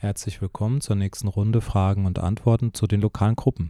Herzlich willkommen zur nächsten Runde Fragen und Antworten zu den lokalen Gruppen.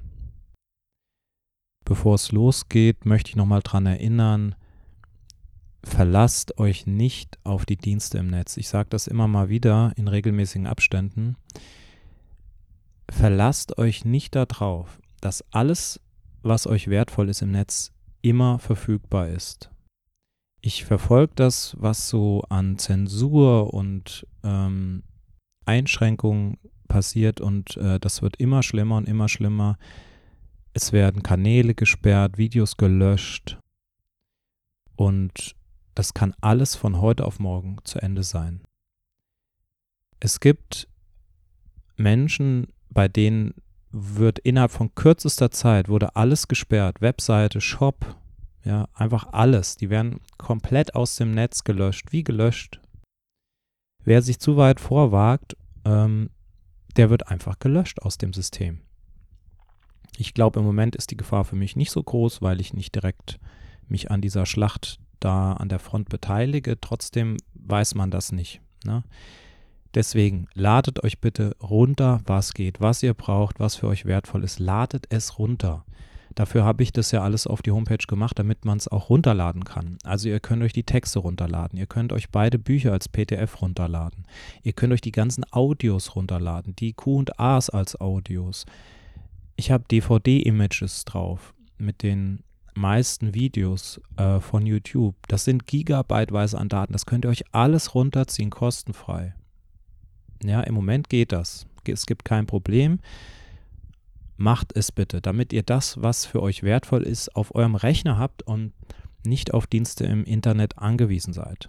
Bevor es losgeht, möchte ich nochmal daran erinnern, verlasst euch nicht auf die Dienste im Netz. Ich sage das immer mal wieder in regelmäßigen Abständen. Verlasst euch nicht darauf, dass alles, was euch wertvoll ist im Netz, immer verfügbar ist. Ich verfolge das, was so an Zensur und Einschränkungen passiert und das wird immer schlimmer und immer schlimmer. Es werden Kanäle gesperrt, Videos gelöscht und das kann alles von heute auf morgen zu Ende sein. Es gibt Menschen, bei denen wird innerhalb von kürzester Zeit wurde alles gesperrt, Webseite, Shop, ja, einfach alles. Die werden komplett aus dem Netz gelöscht, wie gelöscht. Wer sich zu weit vorwagt, der wird einfach gelöscht aus dem System. Ich glaube, im Moment ist die Gefahr für mich nicht so groß, weil ich nicht direkt mich an dieser Schlacht da an der Front beteilige. Trotzdem weiß man das nicht, ne? Deswegen ladet euch bitte runter, was geht, was ihr braucht, was für euch wertvoll ist. Ladet es runter. Dafür habe ich das ja alles auf die Homepage gemacht, damit man es auch runterladen kann. Also ihr könnt euch die Texte runterladen, ihr könnt euch beide Bücher als PDF runterladen, ihr könnt euch die ganzen Audios runterladen, die Q&As als Audios. Ich habe DVD-Images drauf mit den meisten Videos von YouTube. Das sind gigabyteweise an Daten, das könnt ihr euch alles runterziehen, kostenfrei. Ja, im Moment geht das. Es gibt kein Problem. Macht es bitte, damit ihr das, was für euch wertvoll ist, auf eurem Rechner habt und nicht auf Dienste im Internet angewiesen seid.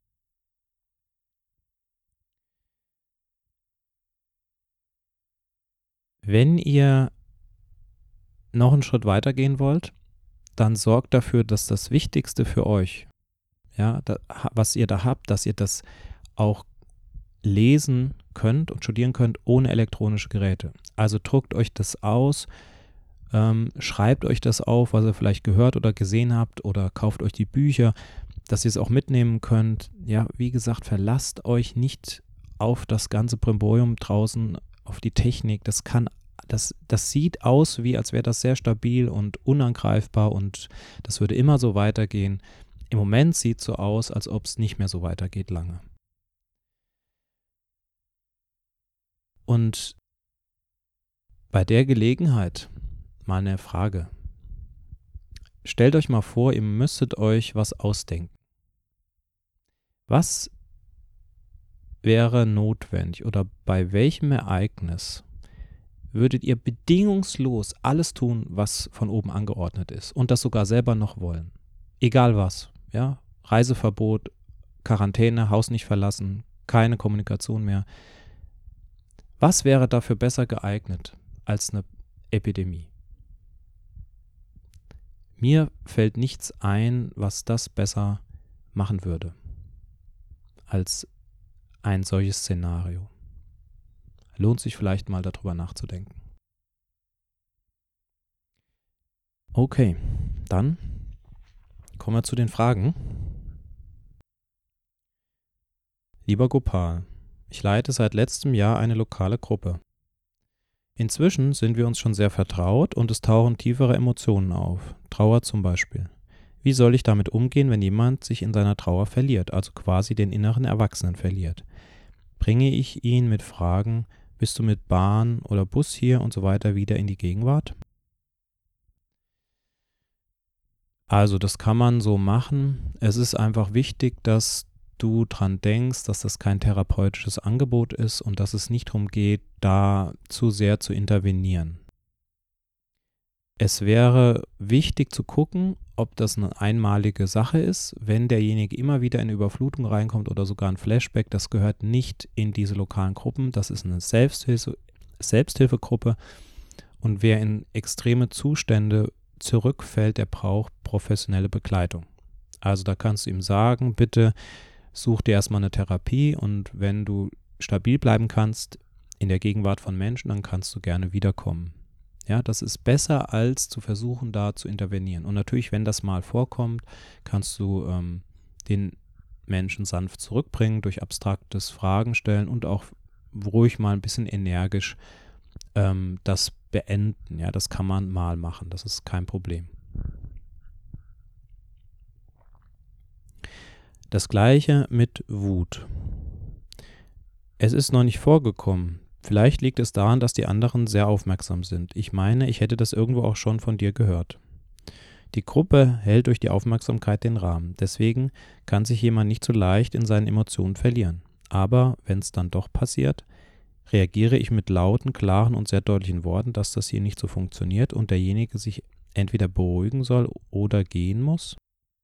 Wenn ihr noch einen Schritt weiter gehen wollt, dann sorgt dafür, dass das Wichtigste für euch, ja, was ihr da habt, dass ihr das auch lesen könnt und studieren könnt ohne elektronische Geräte. Also druckt euch das aus, schreibt euch das auf, was ihr vielleicht gehört oder gesehen habt oder kauft euch die Bücher, dass ihr es auch mitnehmen könnt. Ja, wie gesagt, verlasst euch nicht auf das ganze Brimborium draußen, auf die Technik. Das sieht aus, wie als wäre das sehr stabil und unangreifbar und das würde immer so weitergehen. Im Moment sieht es so aus, als ob es nicht mehr so weitergeht lange. Und bei der Gelegenheit mal eine Frage. Stellt euch mal vor, ihr müsstet euch was ausdenken. Was wäre notwendig oder bei welchem Ereignis würdet ihr bedingungslos alles tun, was von oben angeordnet ist und das sogar selber noch wollen? Egal was, ja? Reiseverbot, Quarantäne, Haus nicht verlassen, keine Kommunikation mehr. Was wäre dafür besser geeignet als eine Epidemie? Mir fällt nichts ein, was das besser machen würde als ein solches Szenario. Lohnt sich vielleicht mal darüber nachzudenken. Okay, dann kommen wir zu den Fragen. Lieber Gopal, ich leite seit letztem Jahr eine lokale Gruppe. Inzwischen sind wir uns schon sehr vertraut und es tauchen tiefere Emotionen auf, Trauer zum Beispiel. Wie soll ich damit umgehen, wenn jemand sich in seiner Trauer verliert, also quasi den inneren Erwachsenen verliert? Bringe ich ihn mit Fragen, bist du mit Bahn oder Bus hier und so weiter wieder in die Gegenwart? Also das kann man so machen. Es ist einfach wichtig, dass du dran denkst, dass das kein therapeutisches Angebot ist und dass es nicht darum geht, da zu sehr zu intervenieren. Es wäre wichtig zu gucken, ob das eine einmalige Sache ist. Wenn derjenige immer wieder in Überflutung reinkommt oder sogar ein Flashback, das gehört nicht in diese lokalen Gruppen. Das ist eine Selbsthilfegruppe und wer in extreme Zustände zurückfällt, der braucht professionelle Begleitung. Also da kannst du ihm sagen, bitte such dir erstmal eine Therapie und wenn du stabil bleiben kannst in der Gegenwart von Menschen, dann kannst du gerne wiederkommen. Ja, das ist besser, als zu versuchen, da zu intervenieren. Und natürlich, wenn das mal vorkommt, kannst du den Menschen sanft zurückbringen durch abstraktes Fragen stellen und auch ruhig mal ein bisschen energisch das beenden. Ja, das kann man mal machen, das ist kein Problem. Das Gleiche mit Wut. Es ist noch nicht vorgekommen. Vielleicht liegt es daran, dass die anderen sehr aufmerksam sind. Ich meine, ich hätte das irgendwo auch schon von dir gehört. Die Gruppe hält durch die Aufmerksamkeit den Rahmen. Deswegen kann sich jemand nicht so leicht in seinen Emotionen verlieren. Aber wenn es dann doch passiert, reagiere ich mit lauten, klaren und sehr deutlichen Worten, dass das hier nicht so funktioniert und derjenige sich entweder beruhigen soll oder gehen muss.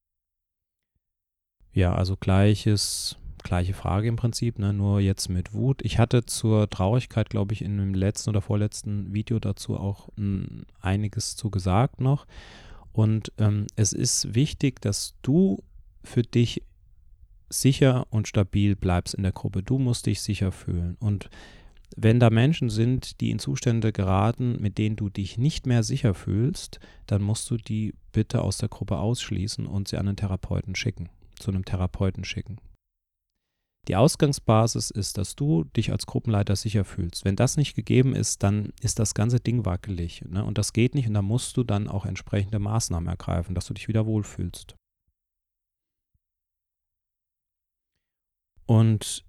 Ja, also gleiche Frage im Prinzip, ne? Nur jetzt mit Wut. Ich hatte zur Traurigkeit, glaube ich, in dem letzten oder vorletzten Video dazu auch einiges zu gesagt noch. Und es ist wichtig, dass du für dich sicher und stabil bleibst in der Gruppe. Du musst dich sicher fühlen. Und wenn da Menschen sind, die in Zustände geraten, mit denen du dich nicht mehr sicher fühlst, dann musst du die bitte aus der Gruppe ausschließen und sie an einen Therapeuten schicken, zu einem Therapeuten schicken. Die Ausgangsbasis ist, dass du dich als Gruppenleiter sicher fühlst. Wenn das nicht gegeben ist, dann ist das ganze Ding wackelig, ne? Und das geht nicht und da musst du dann auch entsprechende Maßnahmen ergreifen, dass du dich wieder wohlfühlst. Und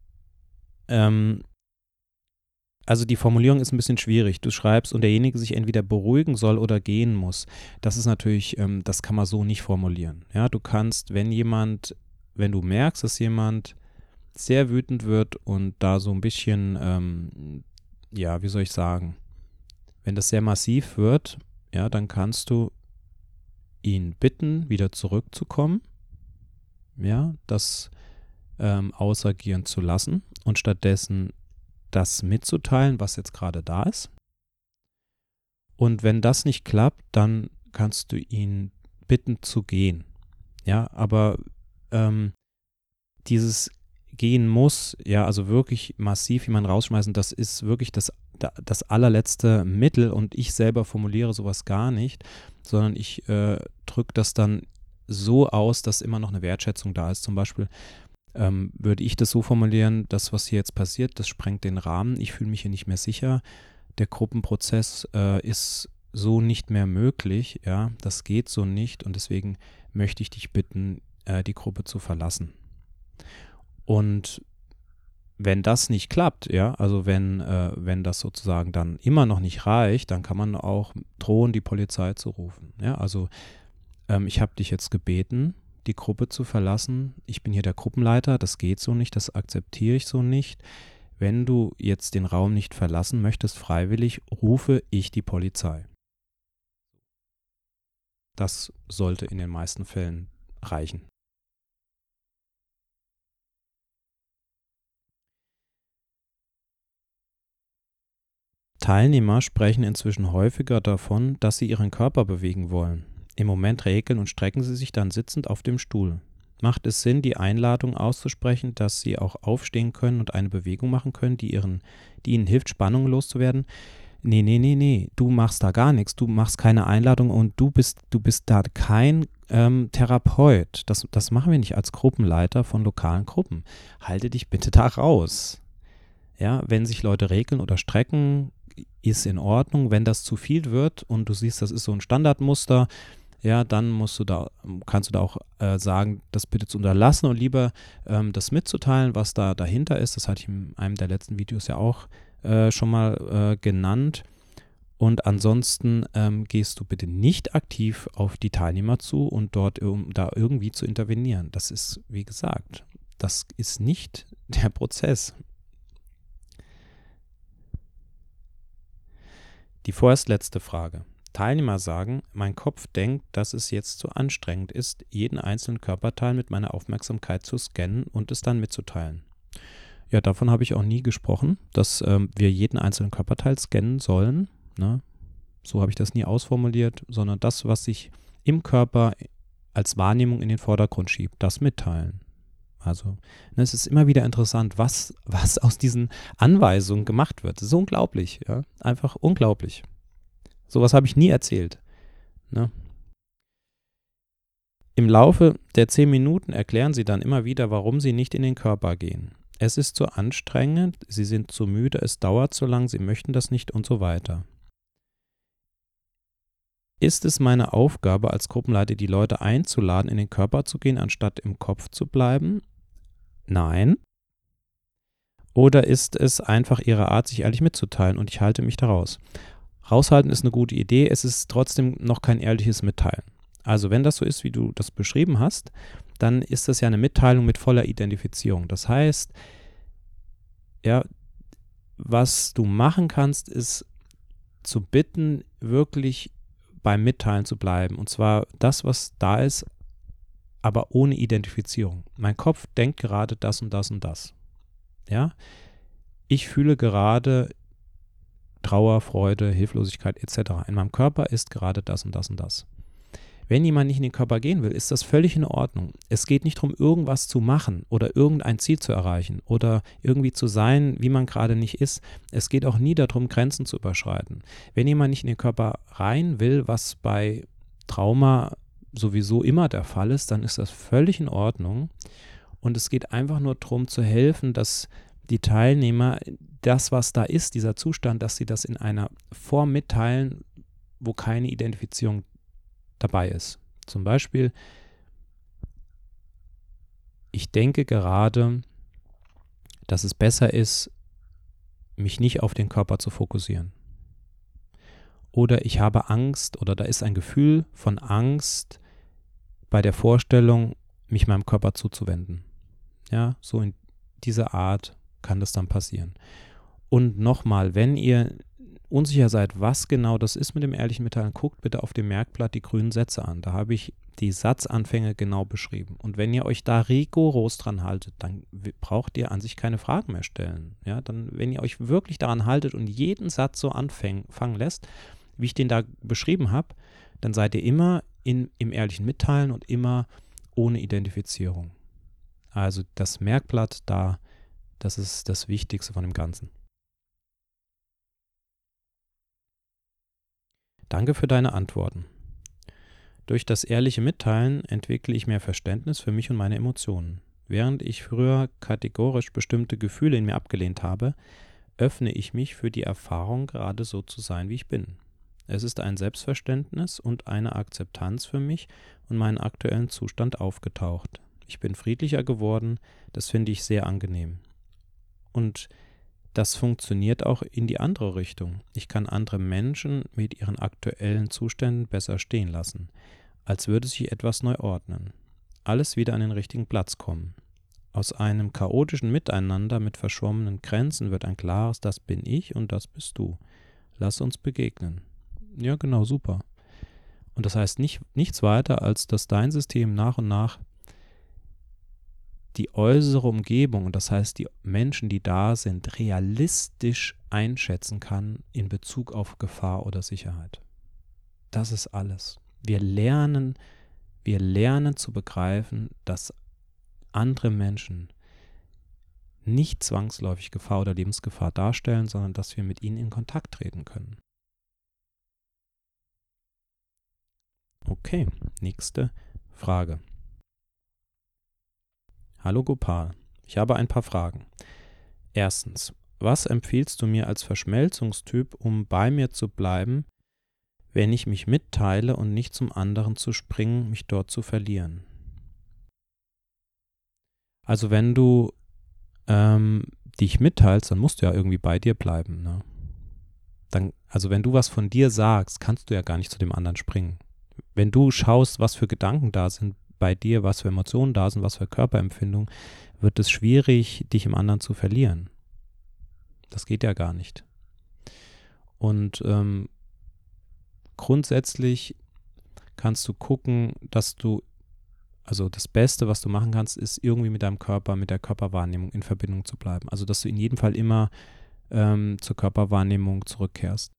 also die Formulierung ist ein bisschen schwierig. Du schreibst, und derjenige sich entweder beruhigen soll oder gehen muss. Das ist natürlich, das kann man so nicht formulieren. Ja, du kannst, wenn du merkst, dass jemand sehr wütend wird und da so ein bisschen, ja, wie soll ich sagen, wenn das sehr massiv wird, ja, dann kannst du ihn bitten, wieder zurückzukommen, ja, das ausagieren zu lassen und stattdessen das mitzuteilen, was jetzt gerade da ist. Und wenn das nicht klappt, dann kannst du ihn bitten zu gehen. Ja, aber dieses Gehen muss, ja, also wirklich massiv jemanden rausschmeißen, das ist wirklich das allerletzte Mittel und ich selber formuliere sowas gar nicht, sondern ich drücke das dann so aus, dass immer noch eine Wertschätzung da ist. Zum Beispiel würde ich das so formulieren, das, was hier jetzt passiert, das sprengt den Rahmen, ich fühle mich hier nicht mehr sicher, der Gruppenprozess ist so nicht mehr möglich, ja, das geht so nicht und deswegen möchte ich dich bitten, die Gruppe zu verlassen. Und wenn das nicht klappt, ja, also wenn das sozusagen dann immer noch nicht reicht, dann kann man auch drohen, die Polizei zu rufen. Ja, also ich habe dich jetzt gebeten, die Gruppe zu verlassen. Ich bin hier der Gruppenleiter, das geht so nicht, das akzeptiere ich so nicht. Wenn du jetzt den Raum nicht verlassen möchtest, freiwillig, rufe ich die Polizei. Das sollte in den meisten Fällen reichen. Teilnehmer sprechen inzwischen häufiger davon, dass sie ihren Körper bewegen wollen. Im Moment regeln und strecken sie sich dann sitzend auf dem Stuhl. Macht es Sinn, die Einladung auszusprechen, dass sie auch aufstehen können und eine Bewegung machen können, die ihnen hilft, Spannung loszuwerden? Nee, du machst da gar nichts, du machst keine Einladung und du bist da kein Therapeut. Das machen wir nicht als Gruppenleiter von lokalen Gruppen. Halte dich bitte da raus. Ja, wenn sich Leute regeln oder strecken, ist in Ordnung. Wenn das zu viel wird und du siehst, das ist so ein Standardmuster, ja, dann kannst du da auch sagen, das bitte zu unterlassen und lieber das mitzuteilen, was da dahinter ist. Das hatte ich in einem der letzten Videos ja auch schon mal genannt. Und ansonsten gehst du bitte nicht aktiv auf die Teilnehmer zu und dort da irgendwie zu intervenieren. Das ist, wie gesagt, das ist nicht der Prozess. Die vorerst letzte Frage. Teilnehmer sagen, mein Kopf denkt, dass es jetzt zu anstrengend ist, jeden einzelnen Körperteil mit meiner Aufmerksamkeit zu scannen und es dann mitzuteilen. Ja, davon habe ich auch nie gesprochen, dass wir jeden einzelnen Körperteil scannen sollen. Ne? So habe ich das nie ausformuliert, sondern das, was sich im Körper als Wahrnehmung in den Vordergrund schiebt, das mitteilen. Also es ist immer wieder interessant, was aus diesen Anweisungen gemacht wird. Das ist unglaublich, ja, einfach unglaublich. Sowas habe ich nie erzählt. Ne? Im Laufe der 10 Minuten erklären sie dann immer wieder, warum sie nicht in den Körper gehen. es ist zu anstrengend, Sie sind zu müde, es dauert zu lang, Sie möchten das nicht und so weiter. Ist es meine Aufgabe als Gruppenleiter, die Leute einzuladen, in den Körper zu gehen, anstatt im Kopf zu bleiben? Nein. Oder ist es einfach Ihre Art, sich ehrlich mitzuteilen und ich halte mich da raus? Raushalten ist eine gute Idee, es ist trotzdem noch kein ehrliches Mitteilen. Also wenn das so ist, wie du das beschrieben hast, dann ist das ja eine Mitteilung mit voller Identifizierung. Das heißt, ja, was du machen kannst, ist zu bitten, wirklich beim Mitteilen zu bleiben. Und zwar das, was da ist, aber ohne Identifizierung. Mein Kopf denkt gerade das und das und das. Ja? Ich fühle gerade Trauer, Freude, Hilflosigkeit etc. In meinem Körper ist gerade das und das und das. Wenn jemand nicht in den Körper gehen will, ist das völlig in Ordnung. Es geht nicht darum, irgendwas zu machen oder irgendein Ziel zu erreichen oder irgendwie zu sein, wie man gerade nicht ist. Es geht auch nie darum, Grenzen zu überschreiten. Wenn jemand nicht in den Körper rein will, was bei Trauma sowieso immer der Fall ist, dann ist das völlig in Ordnung. Und es geht einfach nur darum zu helfen, dass die Teilnehmer das, was da ist, dieser Zustand, dass sie das in einer Form mitteilen, wo keine Identifizierung dabei ist. Zum Beispiel, ich denke gerade, dass es besser ist, mich nicht auf den Körper zu fokussieren. Oder ich habe Angst oder da ist ein Gefühl von Angst bei der Vorstellung, mich meinem Körper zuzuwenden. Ja, so in dieser Art kann das dann passieren. Und nochmal, wenn ihr unsicher seid, was genau das ist mit dem ehrlichen Mitteilen, guckt bitte auf dem Merkblatt die grünen Sätze an. Da habe ich die Satzanfänge genau beschrieben. Und wenn ihr euch da rigoros dran haltet, dann braucht ihr an sich keine Fragen mehr stellen. Ja, dann, wenn ihr euch wirklich daran haltet und jeden Satz so anfangen lässt, wie ich den da beschrieben habe, dann seid ihr immer im ehrlichen Mitteilen und immer ohne Identifizierung. Also das Merkblatt da, das ist das Wichtigste von dem Ganzen. Danke für deine Antworten. Durch das ehrliche Mitteilen entwickle ich mehr Verständnis für mich und meine Emotionen. Während ich früher kategorisch bestimmte Gefühle in mir abgelehnt habe, öffne ich mich für die Erfahrung, gerade so zu sein, wie ich bin. Es ist ein Selbstverständnis und eine Akzeptanz für mich und meinen aktuellen Zustand aufgetaucht. Ich bin friedlicher geworden, das finde ich sehr angenehm. Und das funktioniert auch in die andere Richtung. Ich kann andere Menschen mit ihren aktuellen Zuständen besser stehen lassen, als würde sich etwas neu ordnen. Alles wieder an den richtigen Platz kommen. Aus einem chaotischen Miteinander mit verschwommenen Grenzen wird ein klares, das bin ich und das bist du. Lass uns begegnen. Ja, genau, super. Und das heißt nichts weiter, als dass dein System nach und nach die äußere Umgebung, und das heißt die Menschen, die da sind, realistisch einschätzen kann in Bezug auf Gefahr oder Sicherheit. Das ist alles. Wir lernen zu begreifen, dass andere Menschen nicht zwangsläufig Gefahr oder Lebensgefahr darstellen, sondern dass wir mit ihnen in Kontakt treten können. Okay, nächste Frage. Hallo Gopal, ich habe ein paar Fragen. Erstens, was empfiehlst du mir als Verschmelzungstyp, um bei mir zu bleiben, wenn ich mich mitteile und nicht zum anderen zu springen, mich dort zu verlieren? Also wenn du dich mitteilst, dann musst du ja irgendwie bei dir bleiben. Ne? Also wenn du was von dir sagst, kannst du ja gar nicht zu dem anderen springen. Wenn du schaust, was für Gedanken da sind bei dir, was für Emotionen da sind, was für Körperempfindung, wird es schwierig, dich im anderen zu verlieren. Das geht ja gar nicht. Und grundsätzlich kannst du gucken, dass du, also das Beste, was du machen kannst, ist irgendwie mit deinem Körper, mit der Körperwahrnehmung in Verbindung zu bleiben. Also dass du in jedem Fall immer zur Körperwahrnehmung zurückkehrst.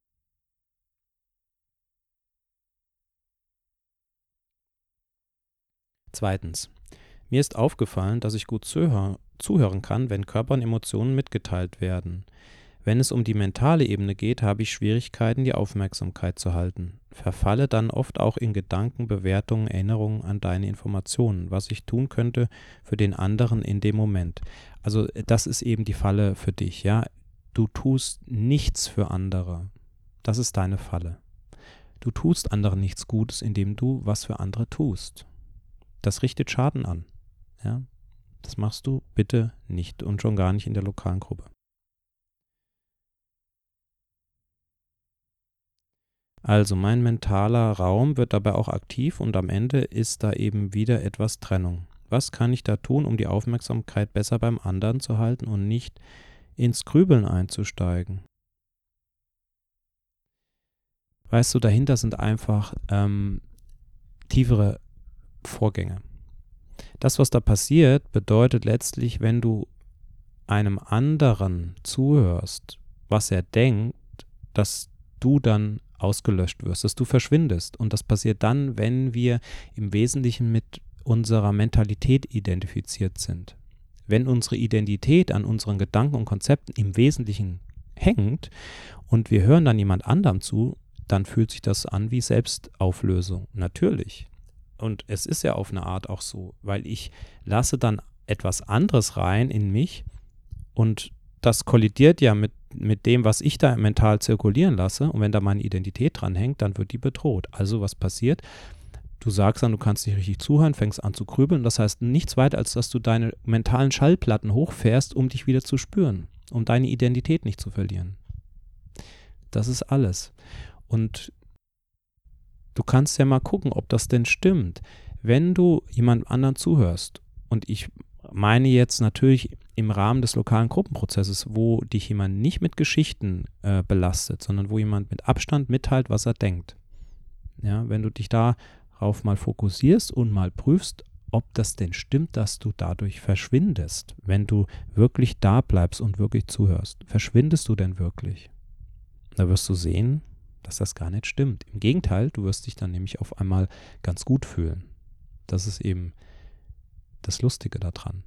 Zweitens, mir ist aufgefallen, dass ich gut zuhören kann, wenn Körper und Emotionen mitgeteilt werden. Wenn es um die mentale Ebene geht, habe ich Schwierigkeiten, die Aufmerksamkeit zu halten. Verfalle dann oft auch in Gedanken, Bewertungen, Erinnerungen an deine Informationen, was ich tun könnte für den anderen in dem Moment. Also das ist eben die Falle für dich, ja. Du tust nichts für andere. Das ist deine Falle. Du tust anderen nichts Gutes, indem du was für andere tust. Das richtet Schaden an, ja. Das machst du bitte nicht und schon gar nicht in der lokalen Gruppe. Also mein mentaler Raum wird dabei auch aktiv und am Ende ist da eben wieder etwas Trennung. Was kann ich da tun, um die Aufmerksamkeit besser beim anderen zu halten und nicht ins Grübeln einzusteigen? Weißt du, dahinter sind einfach tiefere Vorgänge. Das, was da passiert, bedeutet letztlich, wenn du einem anderen zuhörst, was er denkt, dass du dann ausgelöscht wirst, dass du verschwindest. Und das passiert dann, wenn wir im Wesentlichen mit unserer Mentalität identifiziert sind. Wenn unsere Identität an unseren Gedanken und Konzepten im Wesentlichen hängt und wir hören dann jemand anderem zu, dann fühlt sich das an wie Selbstauflösung. Natürlich. Und es ist ja auf eine Art auch so, weil ich lasse dann etwas anderes rein in mich und das kollidiert ja mit dem, was ich da mental zirkulieren lasse. Und wenn da meine Identität dran hängt, dann wird die bedroht. Also was passiert? Du sagst dann, du kannst nicht richtig zuhören, fängst an zu grübeln. Das heißt nichts weiter, als dass du deine mentalen Schallplatten hochfährst, um dich wieder zu spüren, um deine Identität nicht zu verlieren. Das ist alles. Und du kannst ja mal gucken, ob das denn stimmt. Wenn du jemand anderen zuhörst, und ich meine jetzt natürlich im Rahmen des lokalen Gruppenprozesses, wo dich jemand nicht mit Geschichten belastet, sondern wo jemand mit Abstand mitteilt, was er denkt. Ja, wenn du dich darauf mal fokussierst und mal prüfst, ob das denn stimmt, dass du dadurch verschwindest, wenn du wirklich da bleibst und wirklich zuhörst. Verschwindest du denn wirklich? Da wirst du sehen, dass das gar nicht stimmt. Im Gegenteil, du wirst dich dann nämlich auf einmal ganz gut fühlen. Das ist eben das Lustige daran.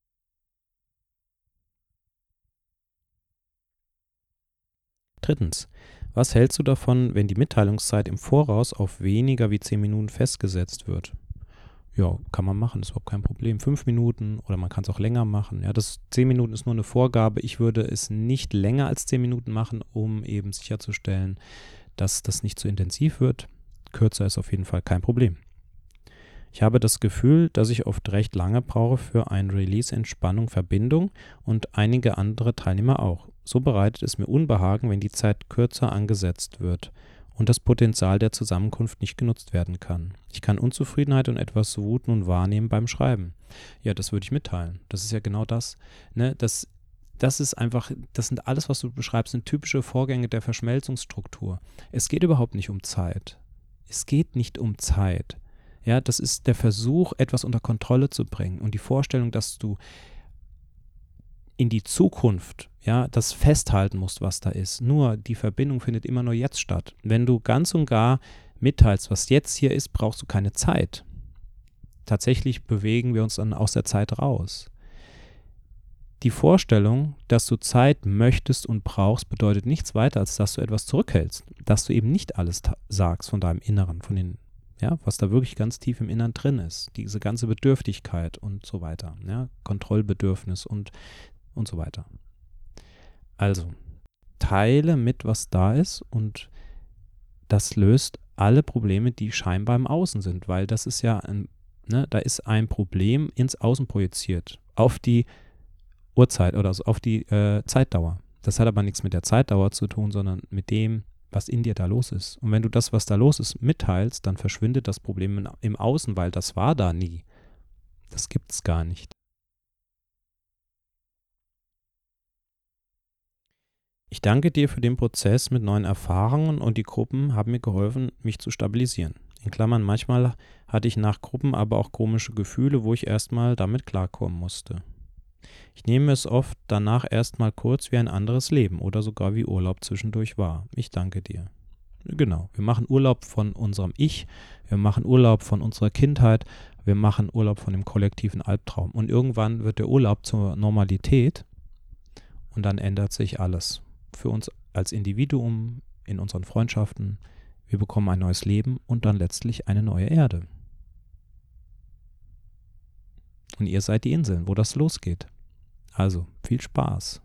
Drittens, was hältst du davon, wenn die Mitteilungszeit im Voraus auf weniger wie 10 Minuten festgesetzt wird? Ja, kann man machen, ist überhaupt kein Problem. 5 Minuten oder man kann es auch länger machen. Ja, 10 Minuten ist nur eine Vorgabe. Ich würde es nicht länger als 10 Minuten machen, um eben sicherzustellen, dass das nicht zu intensiv wird. Kürzer ist auf jeden Fall kein Problem. Ich habe das Gefühl, dass ich oft recht lange brauche für ein Release, Entspannung, Verbindung und einige andere Teilnehmer auch. So bereitet es mir Unbehagen, wenn die Zeit kürzer angesetzt wird und das Potenzial der Zusammenkunft nicht genutzt werden kann. Ich kann Unzufriedenheit und etwas Wut nun wahrnehmen beim Schreiben. Ja, das würde ich mitteilen. Das ist ja genau das. Ne? Das ist einfach, das sind alles, was du beschreibst, sind typische Vorgänge der Verschmelzungsstruktur. Es geht überhaupt nicht um Zeit. Es geht nicht um Zeit. Ja, das ist der Versuch, etwas unter Kontrolle zu bringen und die Vorstellung, dass du in die Zukunft, ja, das festhalten musst, was da ist. Nur die Verbindung findet immer nur jetzt statt. Wenn du ganz und gar mitteilst, was jetzt hier ist, brauchst du keine Zeit. Tatsächlich bewegen wir uns dann aus der Zeit raus. Die Vorstellung, dass du Zeit möchtest und brauchst, bedeutet nichts weiter, als dass du etwas zurückhältst, dass du eben nicht alles sagst von deinem Inneren, von den, ja, was da wirklich ganz tief im Innern drin ist, diese ganze Bedürftigkeit und so weiter, ja, Kontrollbedürfnis und so weiter. Also, teile mit, was da ist und das löst alle Probleme, die scheinbar im Außen sind, weil das ist ja, da ist ein Problem ins Außen projiziert, auf die Uhrzeit oder auf die Zeitdauer. Das hat aber nichts mit der Zeitdauer zu tun, sondern mit dem, was in dir da los ist. Und wenn du das, was da los ist, mitteilst, dann verschwindet das Problem im Außen, weil das war da nie. Das gibt es gar nicht. Ich danke dir für den Prozess mit neuen Erfahrungen und die Gruppen haben mir geholfen, mich zu stabilisieren. In Klammern, manchmal hatte ich nach Gruppen aber auch komische Gefühle, wo ich erstmal damit klarkommen musste. Ich nehme es oft danach erstmal kurz wie ein anderes Leben oder sogar wie Urlaub zwischendurch wahr. Ich danke dir. Genau, wir machen Urlaub von unserem Ich, wir machen Urlaub von unserer Kindheit, wir machen Urlaub von dem kollektiven Albtraum. Und irgendwann wird der Urlaub zur Normalität und dann ändert sich alles. Für uns als Individuum, in unseren Freundschaften, wir bekommen ein neues Leben und dann letztlich eine neue Erde. Und ihr seid die Inseln, wo das losgeht. Also viel Spaß.